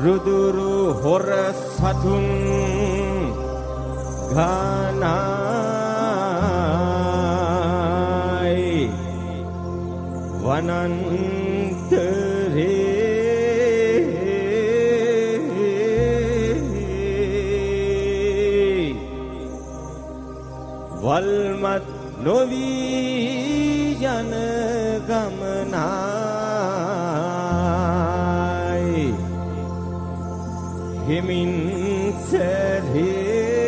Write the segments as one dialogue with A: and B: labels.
A: රුදුරු හොර සතුන් ගානයි වනන්තරේ වල්මත් නොවී යන ගමනයි හිමින් සැරේ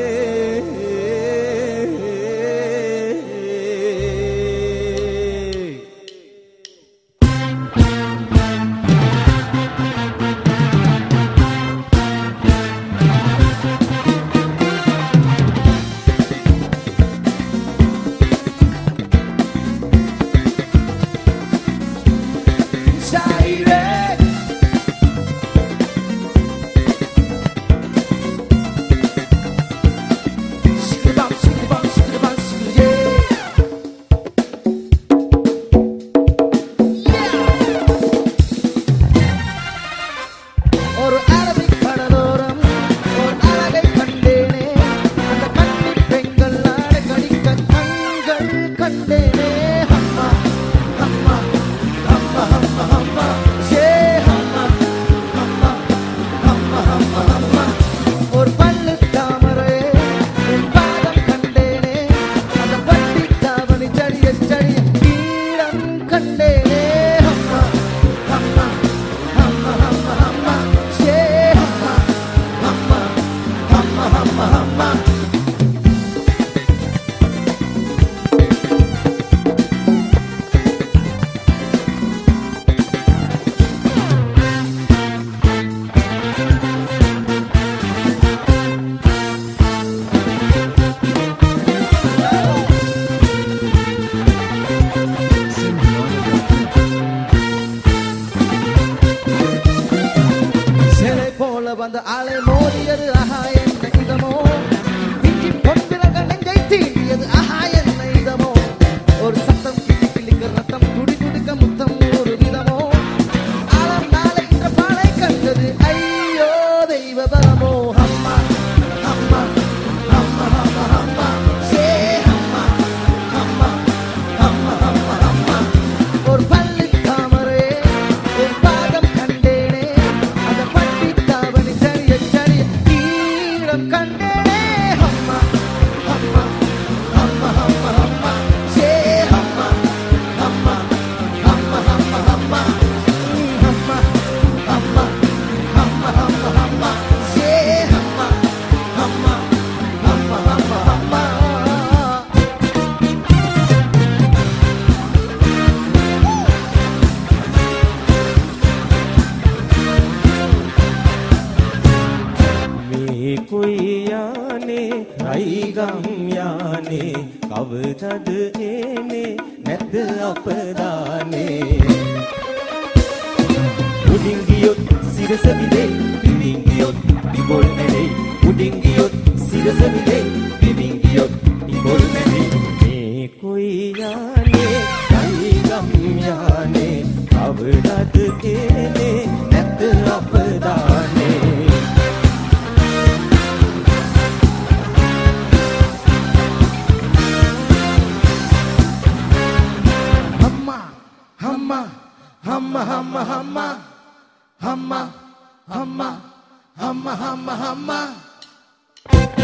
B: வந்த ஆலை மோதியது ஆஹா என்ன இதமோ பிஞ்சி பொன்பிறக நெஞ்சை தீண்டியது ஆஹா என்ன இதமோ ஒரு சத்தம் கிளி கிளிக்க ரத்தம் துடி துடிக்க முத்தம் ஒரு விதமோ ஆலம் நாளை என்ற பாலை கண்டது ஐயோ தெய்வ பரமோ அம்மா அம்மா அம்மா அம்மா அம்மா சே அம்மா அம்மா அம்மா அம்மா அம்மா ஒரு பள்ளி தாமரை ஒரு பாதம் கண்டேனே அந்த பட்டி தாவணி சரிய சரிய ஈரம் கண்டேனே அம்மா அம்மா அம்மா அம்மா அம்மா சே அம்மா அம்மா அம்மா அம்மா அம்மா அம்மா அம்மா அம்மா அம்மா அம்மா சே அம்மா அம்மா அம்மா அம்மா அம்மா
A: මේ කුයි යානේ රයිගම් යානේ කවදද එනේ නැද්ද අපදානේ උඩින් ගියොත් සිරස විදේ පිටින් ගියොත් ඉබොල් නෙවේ උඩින් ගියොත් සිරස විදේ පිටින් ගියොත් ඉබොල් නෙවේ මේ කුයි යානේ රයිගම් යානේ කවදද එනේ නැද්ද අපදානේ
B: Hamma, hamma, hamma, hamma, hamma, hamma, hamma, hamma, hamma, hamma.